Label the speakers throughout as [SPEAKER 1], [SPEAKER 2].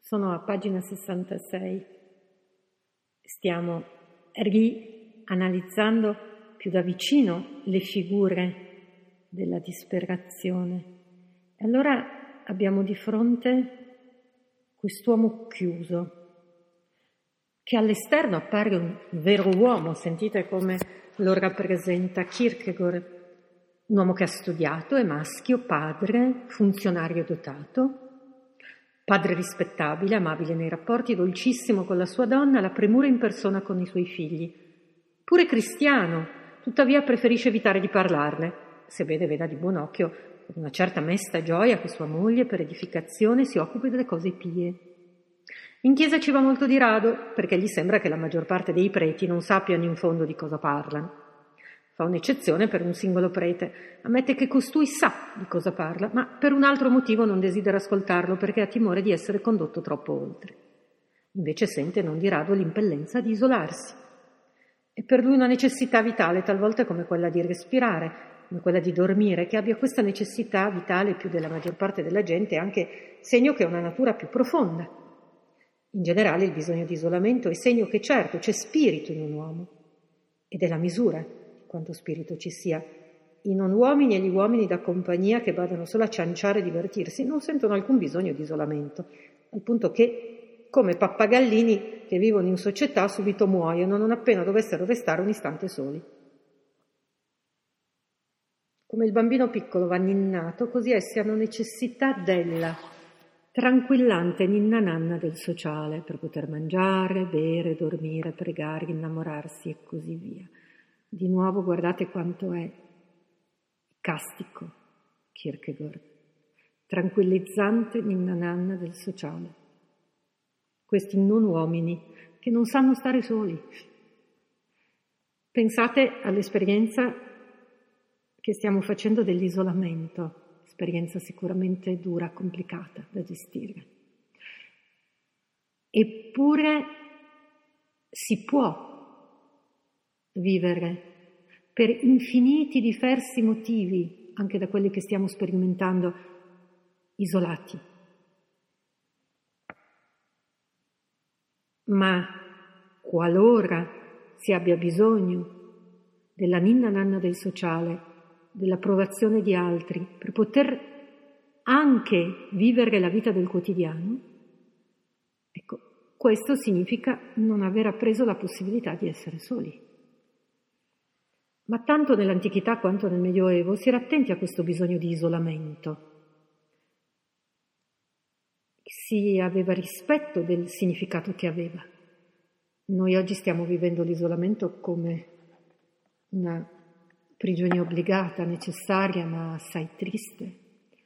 [SPEAKER 1] Sono a pagina 66. Stiamo rianalizzando più da vicino le figure della disperazione. E allora abbiamo di fronte quest'uomo chiuso, che all'esterno appare un vero uomo. Sentite come lo rappresenta Kierkegaard: un uomo che ha studiato, è maschio, padre, funzionario dotato, padre rispettabile, amabile nei rapporti, dolcissimo con la sua donna, la premura in persona con i suoi figli. Pure cristiano, tuttavia preferisce evitare di parlarne, sebbene veda di buon occhio con una certa mesta gioia che sua moglie, per edificazione, si occupi delle cose pie. In chiesa ci va molto di rado, perché gli sembra che la maggior parte dei preti non sappiano in fondo di cosa parlano. Fa un'eccezione per un singolo prete, ammette che costui sa di cosa parla, ma per un altro motivo non desidera ascoltarlo, perché ha timore di essere condotto troppo oltre. Invece sente non di rado l'impellenza di isolarsi. È per lui una necessità vitale, talvolta come quella di respirare, come quella di dormire. Che abbia questa necessità vitale più della maggior parte della gente è anche segno che ha una natura più profonda. In generale il bisogno di isolamento è segno che certo c'è spirito in un uomo, ed è la misura di quanto spirito ci sia in non uomini, e gli uomini da compagnia che badano solo a cianciare e divertirsi non sentono alcun bisogno di isolamento, al punto che, come pappagallini che vivono in società, subito muoiono non appena dovessero restare un istante soli. Come il bambino piccolo va ninnato, così essi hanno necessità della tranquillante ninna nanna del sociale per poter mangiare, bere, dormire, pregare, innamorarsi e così via. Di nuovo guardate quanto è castico Kierkegaard, tranquillizzante ninna nanna del sociale. Questi non uomini che non sanno stare soli. Pensate all'esperienza che stiamo facendo dell'isolamento, esperienza sicuramente dura, complicata da gestire. Eppure si può vivere per infiniti diversi motivi, anche da quelli che stiamo sperimentando, isolati. Ma qualora si abbia bisogno della ninna nanna del sociale, dell'approvazione di altri, per poter anche vivere la vita del quotidiano, ecco, questo significa non aver appreso la possibilità di essere soli. Ma tanto nell'antichità quanto nel Medioevo si era attenti a questo bisogno di isolamento. Si aveva rispetto del significato che aveva. Noi oggi stiamo vivendo l'isolamento come una prigionia obbligata, necessaria, ma assai triste.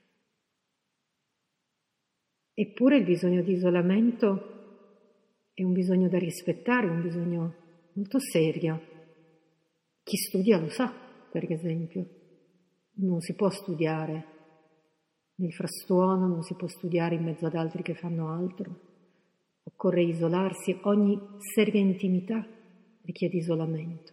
[SPEAKER 1] Eppure il bisogno di isolamento è un bisogno da rispettare, un bisogno molto serio. Chi studia lo sa, per esempio. Non si può studiare nel frastuono, non si può studiare in mezzo ad altri che fanno altro. Occorre isolarsi, ogni seria intimità richiede isolamento.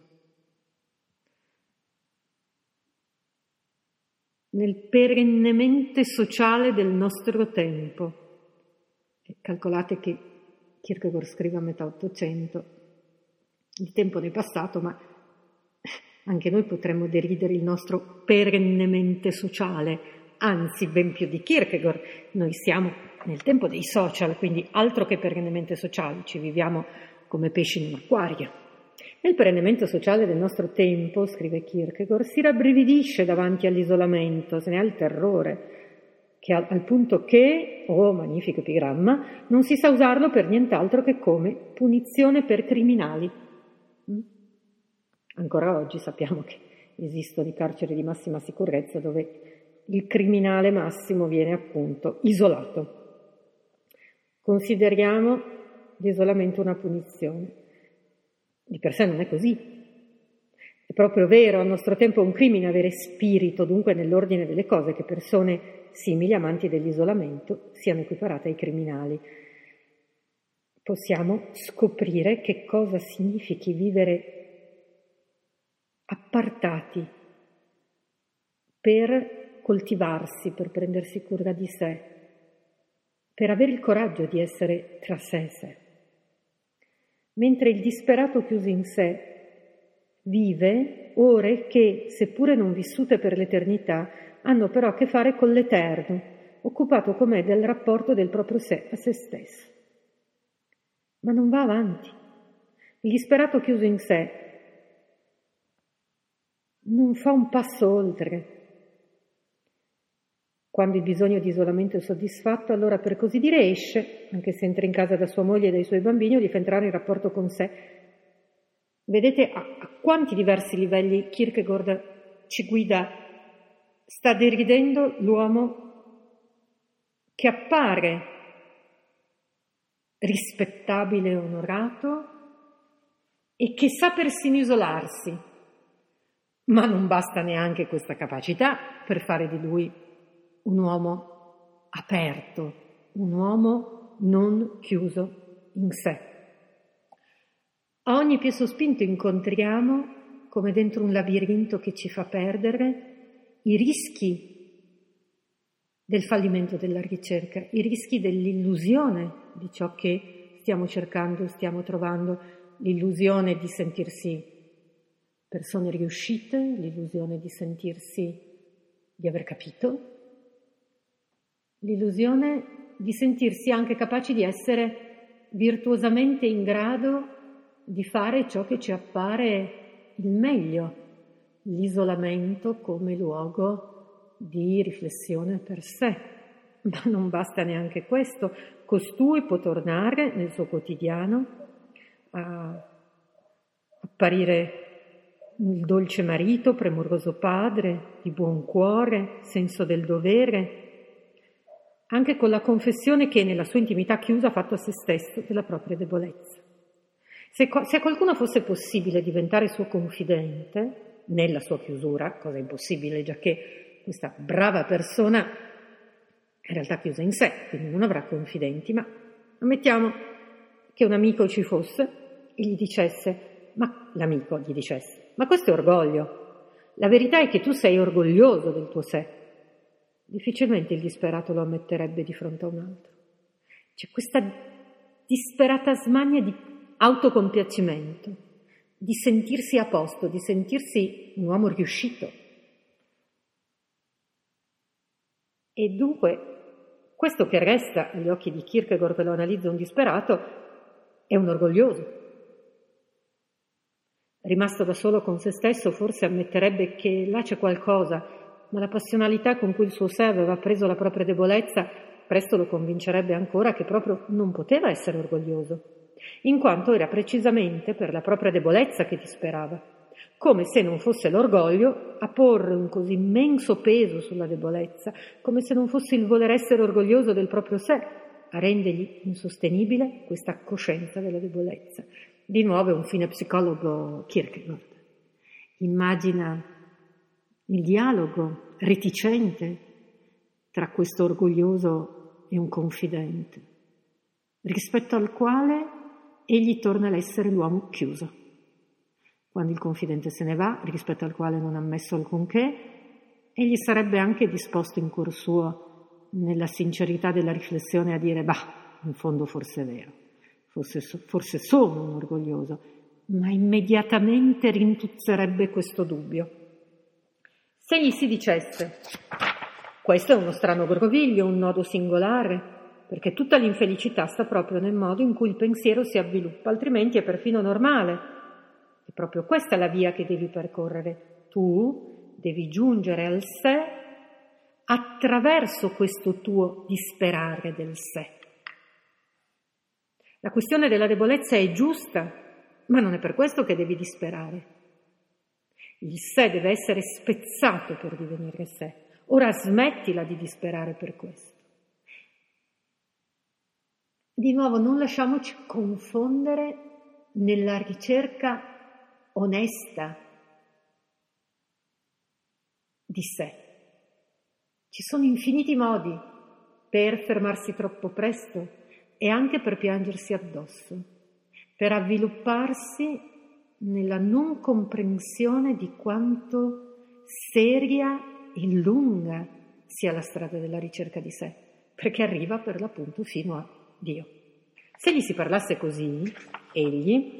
[SPEAKER 1] Nel perennemente sociale del nostro tempo, calcolate che Kierkegaard scrive a metà Ottocento, il tempo ne è passato, ma anche noi potremmo deridere il nostro perennemente sociale, anzi ben più di Kierkegaard. Noi siamo nel tempo dei social, quindi altro che perennemente sociali, ci viviamo come pesci in un acquario. Nel perennemente sociale del nostro tempo, scrive Kierkegaard, si rabbrividisce davanti all'isolamento, se ne ha il terrore, che al punto che, magnifico epigramma, non si sa usarlo per nient'altro che come punizione per criminali. Ancora oggi sappiamo che esistono i carceri di massima sicurezza dove il criminale massimo viene appunto isolato. Consideriamo l'isolamento una punizione. Di per sé non è così. È proprio vero, al nostro tempo è un crimine avere spirito, dunque nell'ordine delle cose, che persone simili, amanti dell'isolamento, siano equiparate ai criminali. Possiamo scoprire che cosa significhi vivere appartati per coltivarsi, per prendersi cura di sé, per avere il coraggio di essere tra sé e sé. Mentre il disperato chiuso in sé vive ore che, seppure non vissute per l'eternità, hanno però a che fare con l'eterno, occupato com'è del rapporto del proprio sé a se stesso. Ma non va avanti. Il disperato chiuso in sé non fa un passo oltre. Quando il bisogno di isolamento è soddisfatto, allora per così dire esce, anche se entra in casa da sua moglie e dai suoi bambini, o gli fa entrare in rapporto con sé. Vedete a quanti diversi livelli Kierkegaard ci guida, sta deridendo l'uomo che appare rispettabile e onorato e che sa persino isolarsi, ma non basta neanche questa capacità per fare di lui un uomo aperto, un uomo non chiuso in sé. A ogni piè sospinto incontriamo, come dentro un labirinto che ci fa perdere, i rischi del fallimento della ricerca, i rischi dell'illusione di ciò che stiamo cercando, stiamo trovando, l'illusione di sentirsi persone riuscite, l'illusione di sentirsi di aver capito, l'illusione di sentirsi anche capaci di essere virtuosamente in grado di fare ciò che ci appare il meglio, l'isolamento come luogo di riflessione per sé. Ma non basta neanche questo. Costui può tornare nel suo quotidiano a apparire il dolce marito, premuroso padre, di buon cuore, senso del dovere, anche con la confessione che nella sua intimità chiusa ha fatto a se stesso della propria debolezza. Se a qualcuno fosse possibile diventare suo confidente nella sua chiusura, cosa impossibile, giacché questa brava persona è in realtà chiusa in sé, quindi non avrà confidenti, ma ammettiamo che un amico ci fosse e gli dicesse, l'amico gli dicesse, ma questo è orgoglio, la verità è che tu sei orgoglioso del tuo sé. Difficilmente il disperato lo ammetterebbe di fronte a un altro. C'è questa disperata smania di autocompiacimento, di sentirsi a posto, di sentirsi un uomo riuscito. E dunque questo che resta agli occhi di Kierkegaard, che lo analizza un disperato, è un orgoglioso. Rimasto da solo con se stesso, forse ammetterebbe che là c'è qualcosa, ma la passionalità con cui il suo sé aveva preso la propria debolezza presto lo convincerebbe ancora che proprio non poteva essere orgoglioso, in quanto era precisamente per la propria debolezza che disperava, come se non fosse l'orgoglio a porre un così immenso peso sulla debolezza, come se non fosse il voler essere orgoglioso del proprio sé a rendergli insostenibile questa coscienza della debolezza. Di nuovo è un fine psicologo Kierkegaard. Immagina il dialogo reticente tra questo orgoglioso e un confidente, rispetto al quale egli torna ad essere l'uomo chiuso. Quando il confidente se ne va, rispetto al quale non ha ammesso alcunché, egli sarebbe anche disposto in cuor suo, nella sincerità della riflessione, a dire, in fondo forse è vero, forse sono un orgoglioso, ma immediatamente rintuzzerebbe questo dubbio. Se gli si dicesse, questo è uno strano groviglio, un nodo singolare, perché tutta l'infelicità sta proprio nel modo in cui il pensiero si avviluppa, altrimenti è perfino normale. E proprio questa è la via che devi percorrere. Tu devi giungere al sé attraverso questo tuo disperare del sé. La questione della debolezza è giusta, ma non è per questo che devi disperare. Il sé deve essere spezzato per divenire sé. Ora smettila di disperare per questo. Di nuovo, non lasciamoci confondere nella ricerca onesta di sé. Ci sono infiniti modi per fermarsi troppo presto e anche per piangersi addosso, per avvilupparsi nella non comprensione di quanto seria e lunga sia la strada della ricerca di sé. perché arriva per l'appunto fino a Dio. Se gli si parlasse così, egli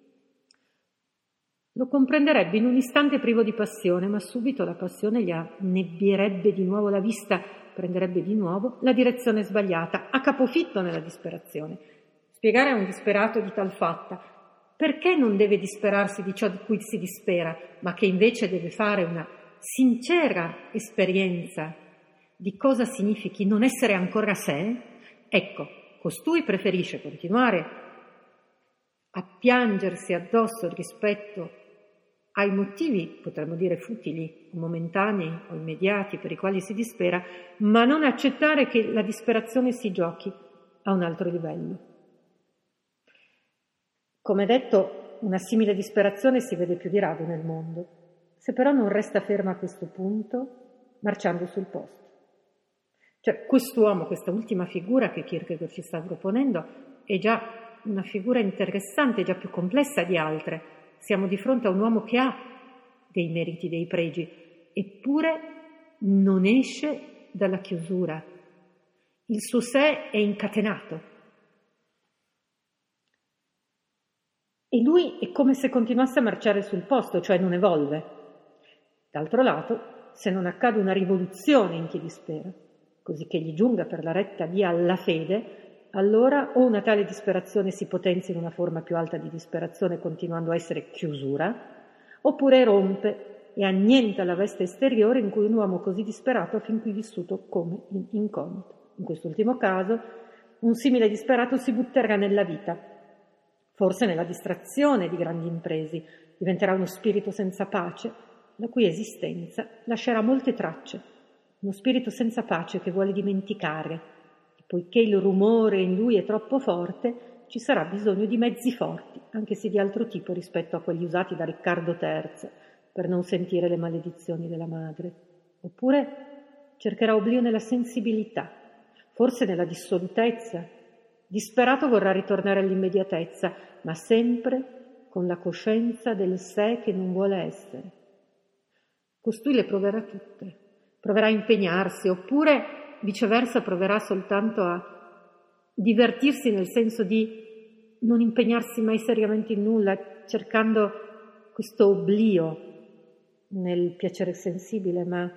[SPEAKER 1] lo comprenderebbe in un istante privo di passione, ma subito la passione gli annebbierebbe di nuovo la vista, prenderebbe di nuovo la direzione sbagliata, a capofitto nella disperazione. Spiegare a un disperato di tal fatta perché non deve disperarsi di ciò di cui si dispera, ma che invece deve fare una sincera esperienza di cosa significhi non essere ancora sé, ecco, costui preferisce continuare a piangersi addosso rispetto ai motivi, potremmo dire futili, momentanei o immediati per i quali si dispera, ma non accettare che la disperazione si giochi a un altro livello. Come detto, una simile disperazione si vede più di rado nel mondo, se però non resta ferma a questo punto, marciando sul posto. Cioè, quest'uomo, questa ultima figura che Kierkegaard ci sta proponendo, è già una figura interessante, già più complessa di altre. Siamo di fronte a un uomo che ha dei meriti, dei pregi, eppure non esce dalla chiusura. Il suo sé è incatenato. E lui è come se continuasse a marciare sul posto, cioè non evolve. D'altro lato, se non accade una rivoluzione in chi dispera, così che gli giunga per la retta via alla fede, allora o una tale disperazione si potenzia in una forma più alta di disperazione continuando a essere chiusura, oppure rompe e annienta la veste esteriore in cui un uomo così disperato ha fin qui vissuto come in incognito. In quest'ultimo caso, un simile disperato si butterà nella vita, forse nella distrazione di grandi imprese, diventerà uno spirito senza pace, la cui esistenza lascerà molte tracce, uno spirito senza pace che vuole dimenticare, e poiché il rumore in lui è troppo forte, ci sarà bisogno di mezzi forti, anche se di altro tipo rispetto a quelli usati da Riccardo III, per non sentire le maledizioni della madre. Oppure cercherà oblio nella sensibilità, forse nella dissolutezza. Disperato vorrà ritornare all'immediatezza, ma sempre con la coscienza del sé che non vuole essere. Costui le proverà tutte, proverà a impegnarsi, oppure viceversa proverà soltanto a divertirsi nel senso di non impegnarsi mai seriamente in nulla, cercando questo oblio nel piacere sensibile, ma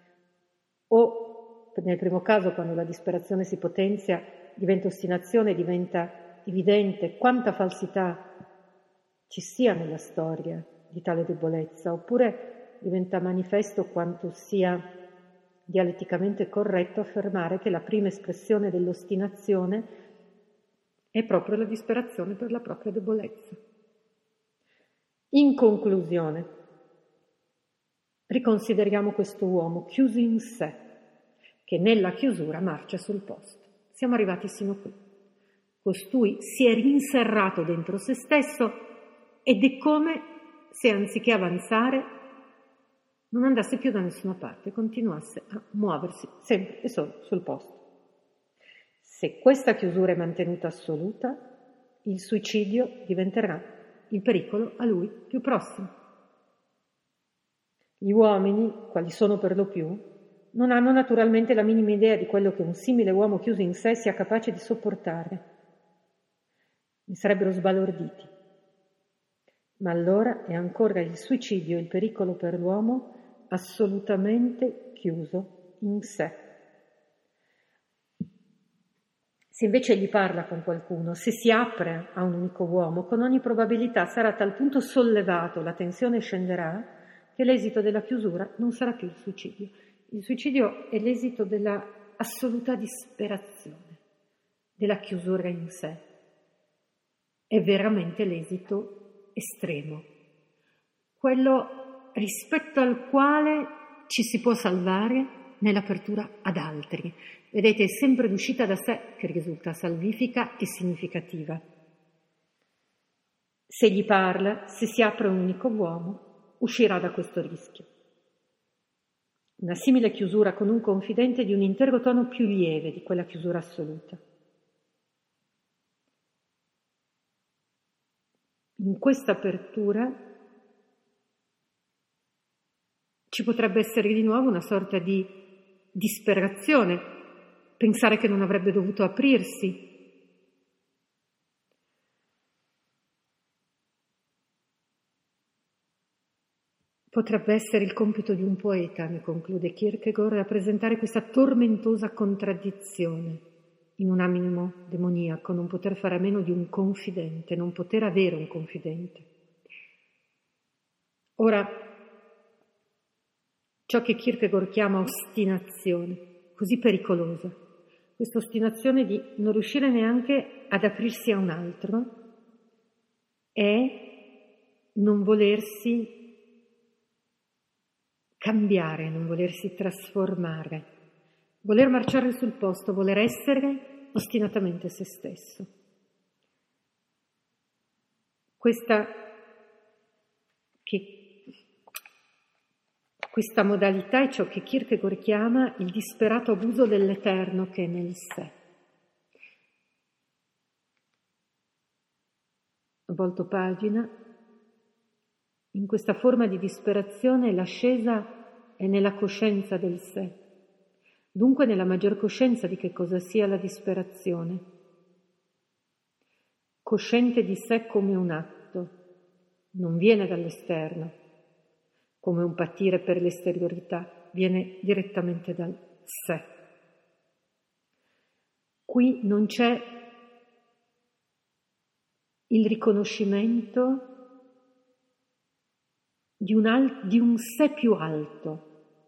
[SPEAKER 1] o nel primo caso, quando la disperazione si potenzia, diventa ostinazione, diventa evidente quanta falsità ci sia nella storia di tale debolezza, oppure diventa manifesto quanto sia dialetticamente corretto affermare che la prima espressione dell'ostinazione è proprio la disperazione per la propria debolezza. In conclusione, riconsideriamo questo uomo chiuso in sé, che nella chiusura marcia sul posto. Siamo arrivati sino qui. Costui si è rinserrato dentro se stesso ed è come se anziché avanzare non andasse più da nessuna parte, continuasse a muoversi sempre e solo sul posto. Se questa chiusura è mantenuta assoluta, il suicidio diventerà il pericolo a lui più prossimo. Gli uomini, quali sono per lo più, non hanno naturalmente la minima idea di quello che un simile uomo chiuso in sé sia capace di sopportare. Ne sarebbero sbalorditi. Ma allora è ancora il suicidio il pericolo per l'uomo assolutamente chiuso in sé. Se invece gli parla con qualcuno, se si apre a un unico uomo, con ogni probabilità sarà a tal punto sollevato, la tensione scenderà, che l'esito della chiusura non sarà più il suicidio. Il suicidio è l'esito della assoluta disperazione, della chiusura in sé. È veramente l'esito estremo, quello rispetto al quale ci si può salvare nell'apertura ad altri. Vedete, è sempre l'uscita da sé che risulta salvifica e significativa. Se gli parla, se si apre un unico uomo, uscirà da questo rischio. Una simile chiusura con un confidente di un intero tono più lieve di quella chiusura assoluta. In questa apertura ci potrebbe essere di nuovo una sorta di disperazione, pensare che non avrebbe dovuto aprirsi. Potrebbe essere il compito di un poeta, ne conclude Kierkegaard, rappresentare questa tormentosa contraddizione in un animo demoniaco, non poter fare a meno di un confidente, non poter avere un confidente. Ora, ciò che Kierkegaard chiama ostinazione, così pericolosa, questa ostinazione di non riuscire neanche ad aprirsi a un altro, è non volersi cambiare, non volersi trasformare, voler marciare sul posto, voler essere ostinatamente se stesso. Questa modalità è ciò che Kierkegaard chiama il disperato abuso dell'eterno che è nel sé. Volto pagina. In questa forma di disperazione l'ascesa è nella coscienza del sé, dunque nella maggior coscienza di che cosa sia la disperazione. Cosciente di sé come un atto, non viene dall'esterno, come un patire per l'esteriorità, viene direttamente dal sé. Qui non c'è il riconoscimento di un sé più alto.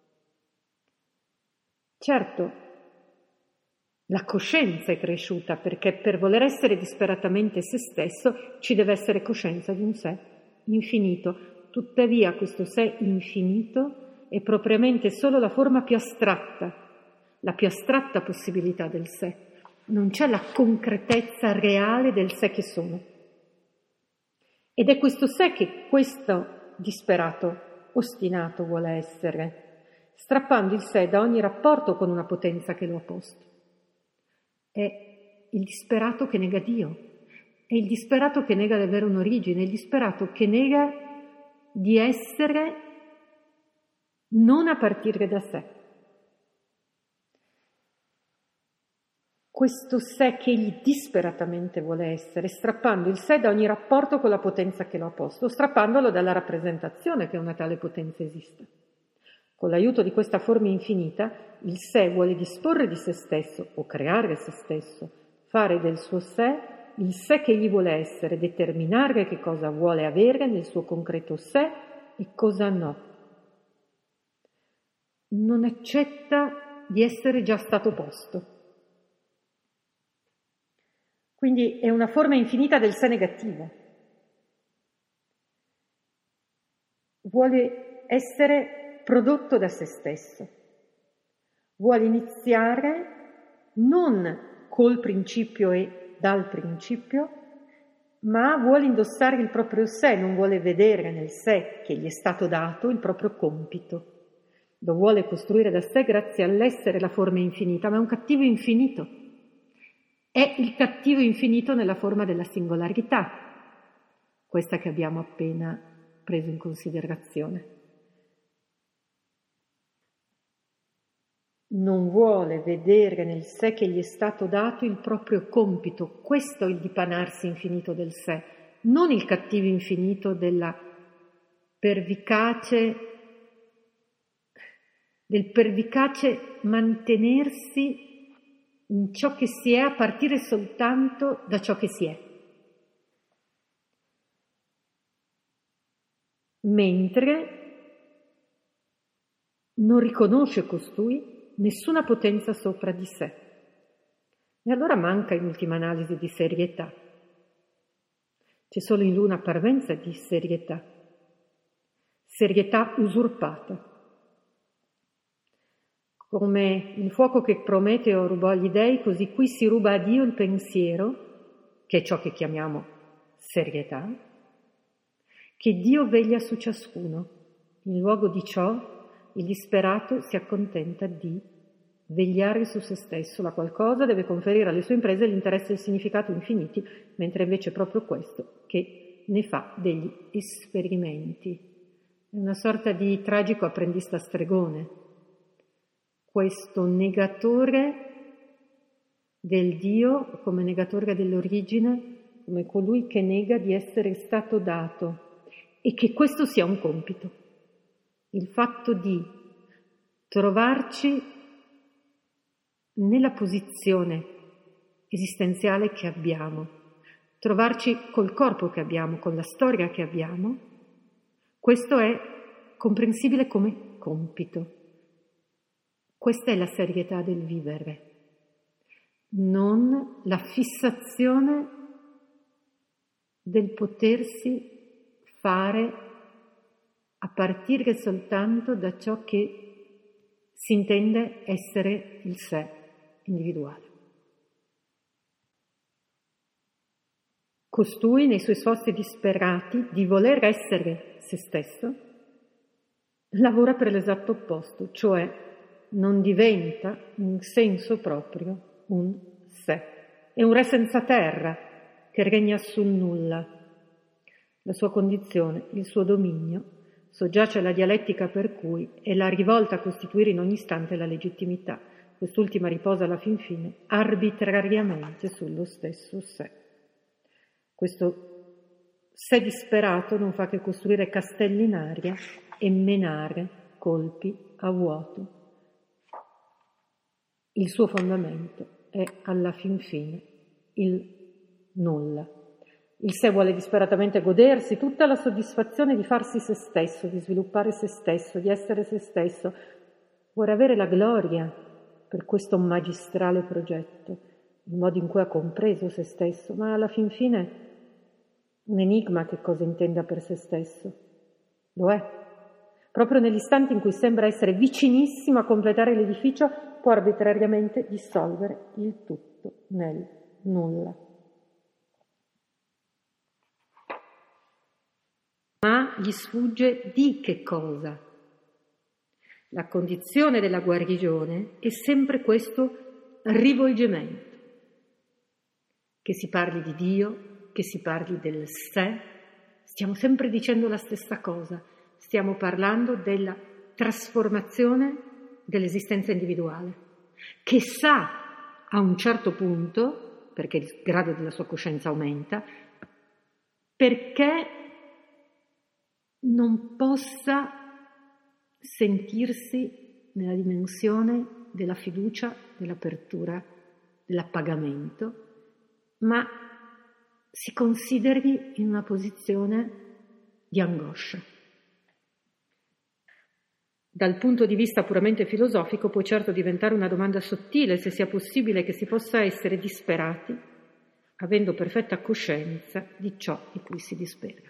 [SPEAKER 1] Certo, la coscienza è cresciuta perché per voler essere disperatamente se stesso ci deve essere coscienza di un sé infinito. Tuttavia questo sé infinito è propriamente solo la forma più astratta, la più astratta possibilità del sé. Non c'è la concretezza reale del sé che sono. Ed è questo sé che questo disperato, ostinato vuole essere, strappando il sé da ogni rapporto con una potenza che lo ha posto. È il disperato che nega Dio, è il disperato che nega di avere un'origine, è il disperato che nega di essere non a partire da sé. Questo sé che egli disperatamente vuole essere, strappando il sé da ogni rapporto con la potenza che lo ha posto, strappandolo dalla rappresentazione che una tale potenza esista. Con l'aiuto di questa forma infinita, il sé vuole disporre di se stesso o creare se stesso, fare del suo sé il sé che egli vuole essere, determinare che cosa vuole avere nel suo concreto sé e cosa no. Non accetta di essere già stato posto. Quindi è una forma infinita del sé negativo. Vuole essere prodotto da se stesso. Vuole iniziare non col principio e dal principio, ma vuole indossare il proprio sé, non vuole vedere nel sé che gli è stato dato il proprio compito. Lo vuole costruire da sé grazie all'essere la forma infinita, ma è un cattivo infinito. È il cattivo infinito nella forma della singolarità, questa che abbiamo appena preso in considerazione. Non vuole vedere nel sé che gli è stato dato il proprio compito, questo è il dipanarsi infinito del sé, non il cattivo infinito del pervicace mantenersi in ciò che si è a partire soltanto da ciò che si è. Mentre non riconosce costui nessuna potenza sopra di sé. E allora manca in ultima analisi di serietà. C'è solo in lui una parvenza di serietà usurpata. Come il fuoco che Prometeo rubò agli dei, così qui si ruba a Dio il pensiero, che è ciò che chiamiamo serietà, che Dio veglia su ciascuno. In luogo di ciò, il disperato si accontenta di vegliare su se stesso, la qualcosa deve conferire alle sue imprese l'interesse e il significato infiniti, mentre invece è proprio questo che ne fa degli esperimenti. È una sorta di tragico apprendista stregone. Questo negatore del Dio come negatore dell'origine, come colui che nega di essere stato dato, e che questo sia un compito. Il fatto di trovarci nella posizione esistenziale che abbiamo, trovarci col corpo che abbiamo, con la storia che abbiamo, questo è comprensibile come compito. Questa è la serietà del vivere, non la fissazione del potersi fare a partire soltanto da ciò che si intende essere il sé individuale. Costui, nei suoi sforzi disperati di voler essere se stesso, lavora per l'esatto opposto, cioè non diventa in senso proprio un sé. È un re senza terra che regna sul nulla. La sua condizione, il suo dominio, soggiace alla dialettica per cui è la rivolta a costituire in ogni istante la legittimità. Quest'ultima riposa alla fin fine arbitrariamente sullo stesso sé. Questo sé disperato non fa che costruire castelli in aria e menare colpi a vuoto. Il suo fondamento è alla fin fine il nulla. Il sé vuole disperatamente godersi tutta la soddisfazione di farsi se stesso, di sviluppare se stesso, di essere se stesso. Vuole avere la gloria per questo magistrale progetto, il modo in cui ha compreso se stesso, ma alla fin fine un enigma che cosa intenda per se stesso. Lo è. Proprio nell'istante in cui sembra essere vicinissimo a completare l'edificio, può arbitrariamente dissolvere il tutto nel nulla. Ma gli sfugge di che cosa? La condizione della guarigione è sempre questo rivolgimento. Che si parli di Dio, che si parli del sé, stiamo sempre dicendo la stessa cosa. Stiamo parlando della trasformazione dell'esistenza individuale, che sa a un certo punto, perché il grado della sua coscienza aumenta, perché non possa sentirsi nella dimensione della fiducia, dell'apertura, dell'appagamento, ma si consideri in una posizione di angoscia. Dal punto di vista puramente filosofico può certo diventare una domanda sottile se sia possibile che si possa essere disperati avendo perfetta coscienza di ciò di cui si dispera.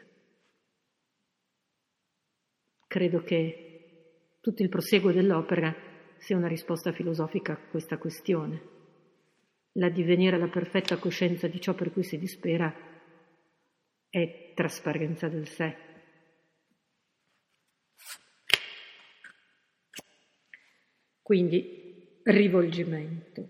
[SPEAKER 1] Credo che tutto il proseguo dell'opera sia una risposta filosofica a questa questione. L'addivenire alla perfetta coscienza di ciò per cui si dispera è trasparenza del sé. Quindi rivolgimento.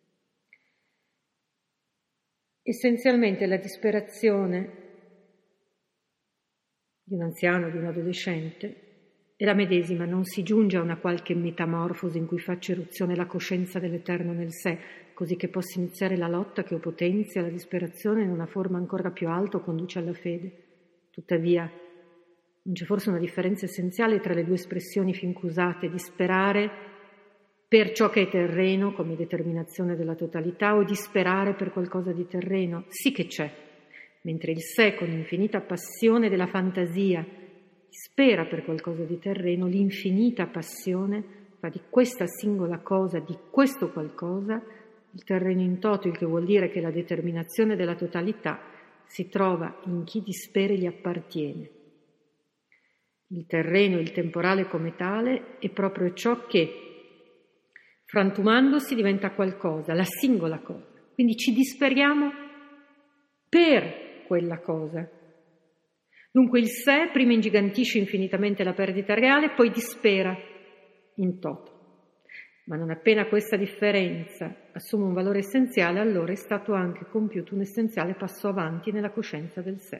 [SPEAKER 1] Essenzialmente la disperazione di un anziano, di un adolescente, è la medesima, non si giunge a una qualche metamorfosi in cui faccia eruzione la coscienza dell'eterno nel sé, così che possa iniziare la lotta che o potenzia la disperazione in una forma ancora più alta o conduce alla fede. Tuttavia, non c'è forse una differenza essenziale tra le due espressioni fin qui usate, disperare per ciò che è terreno come determinazione della totalità o disperare per qualcosa di terreno? Sì che c'è, mentre il sé con infinita passione della fantasia spera per qualcosa di terreno, l'infinita passione fa di questa singola cosa, di questo qualcosa, il terreno in toto, il che vuol dire che la determinazione della totalità si trova in chi dispera gli appartiene. Il terreno, il temporale come tale, è proprio ciò che, frantumandosi, diventa qualcosa, la singola cosa. Quindi ci disperiamo per quella cosa. Dunque il sé prima ingigantisce infinitamente la perdita reale, poi dispera in toto. Ma non appena questa differenza assume un valore essenziale, allora è stato anche compiuto un essenziale passo avanti nella coscienza del sé.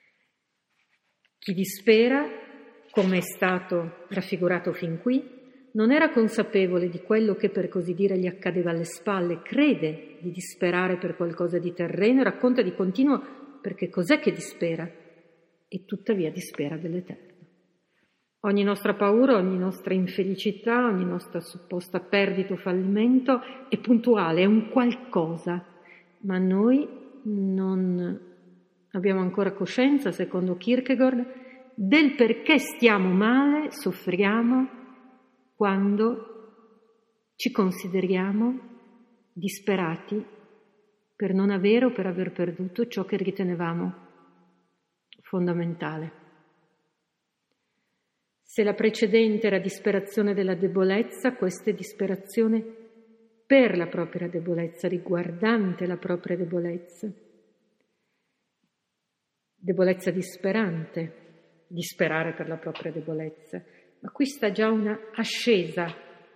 [SPEAKER 1] Chi dispera, come è stato raffigurato fin qui, non era consapevole di quello che per così dire gli accadeva alle spalle, crede di disperare per qualcosa di terreno e racconta di continuo perché cos'è che dispera e tuttavia dispera dell'eterno. Ogni nostra paura, ogni nostra infelicità, ogni nostra supposta perdita o fallimento è puntuale, è un qualcosa, ma noi non abbiamo ancora coscienza, secondo Kierkegaard, del perché stiamo male, soffriamo, quando ci consideriamo disperati per non avere o per aver perduto ciò che ritenevamo fondamentale. Se la precedente era disperazione della debolezza, questa è disperazione per la propria debolezza, riguardante la propria debolezza. Debolezza disperante, disperare per la propria debolezza. Ma qui sta già una ascesa,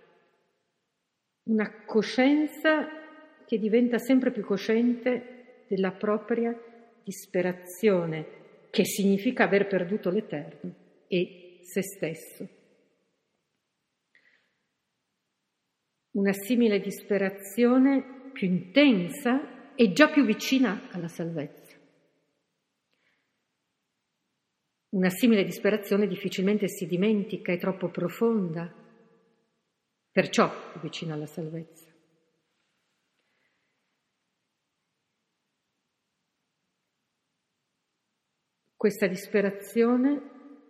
[SPEAKER 1] una coscienza che diventa sempre più cosciente della propria disperazione, che significa aver perduto l'eterno e se stesso. Una simile disperazione più intensa e già più vicina alla salvezza. Una simile disperazione difficilmente si dimentica, è troppo profonda, perciò è vicina alla salvezza. Questa disperazione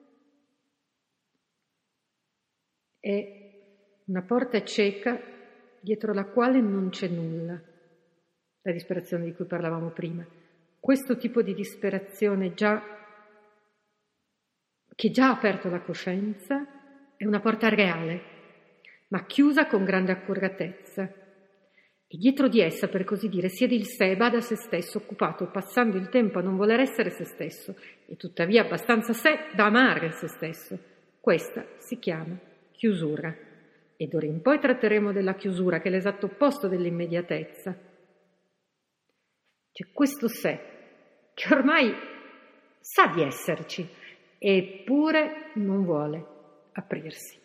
[SPEAKER 1] è una porta cieca dietro la quale non c'è nulla, la disperazione di cui parlavamo prima. Questo tipo di disperazione che già ha aperto la coscienza è una porta reale, ma chiusa con grande accuratezza. E dietro di essa, per così dire, siede il sé, bada a se stesso, occupato, passando il tempo a non voler essere se stesso, e tuttavia abbastanza sé da amare se stesso. Questa si chiama chiusura. E d'ora in poi tratteremo della chiusura, che è l'esatto opposto dell'immediatezza. C'è questo sé, che ormai sa di esserci, eppure non vuole aprirsi.